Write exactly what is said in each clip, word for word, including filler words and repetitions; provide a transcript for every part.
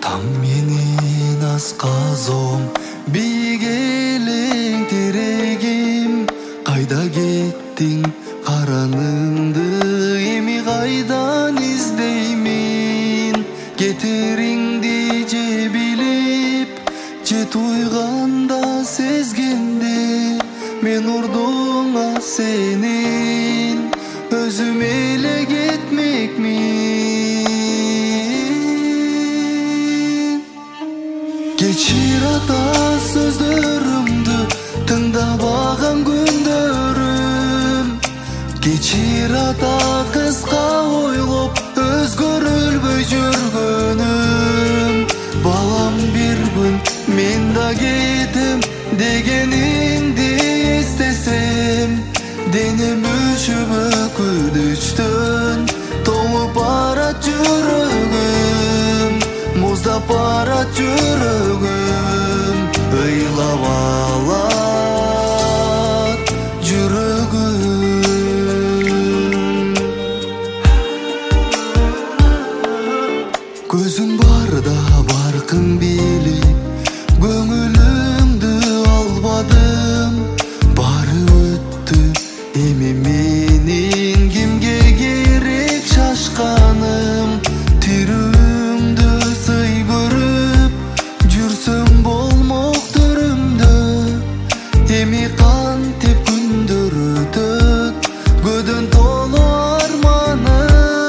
Атам менен асказом, бийик элең терегим. Кайда кеттиң караныңды, эми кайдан издеймин? Кетериңди же билип, же туйганда сезгенде, мен урдуңа сенин өзүм эле кетмекмин. Кечир ата сөздөрүмдү тыңдабаган күндөрүм. Кечир ата кыска ойлоп өзгөрүлбөй жүргөнүм. Балам бир күн мен да кетем дегениңди эстесем, денем өшүп өкүнүчтөн тоңуп барат жүрөгүм, муздап барат жүрөгүм, ыйлап алат жүрөгүм. Көзүң барда баркың билип, көңүлүңдү албадым. Бары өттү эми менин кимге керек шашканым. Тирүүмдү сый көрүп жүрсөм болмок төрүмдө, эми кантип күндөр өтөт, көдөн толо арманым.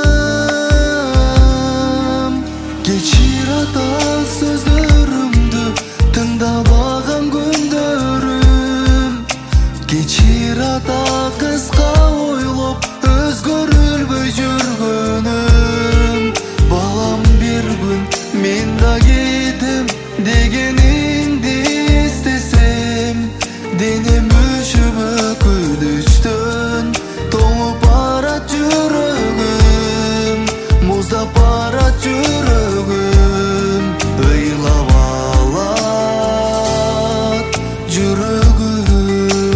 Кечир ата сөздөрүмдү тыңдабаган күндөрүм. Кечир ата кыска ойлоп өзгөрүлбөй жүргөнүм. Балам бир күн мен да кетем дегениңди эстесем, денем өшүп өкүнүчтөн тоңуп барат жүрөгүм, муздап барат жүрөгүм, ыйлап алат жүрөгүм.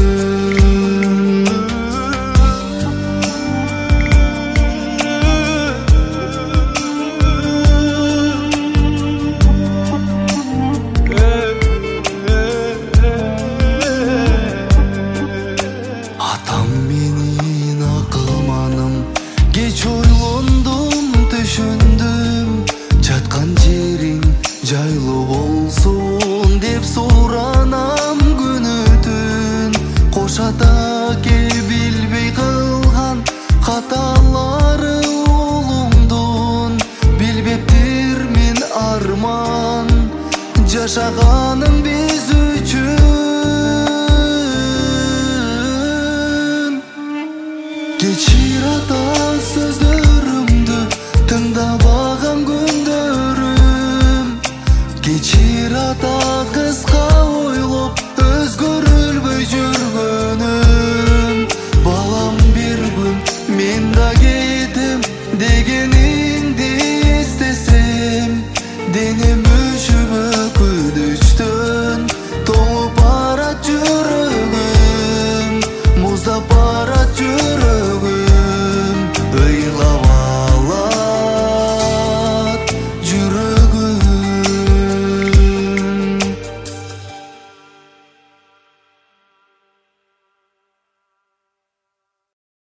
Атам менин акылманым, кеч ойлондум, түшүндүм. Жаткан жериң жайлуу болсун деп суранам күнү түн. Кош ата ке билбей кылган каталары уулуңдун. Билбептирмин арман жашаганым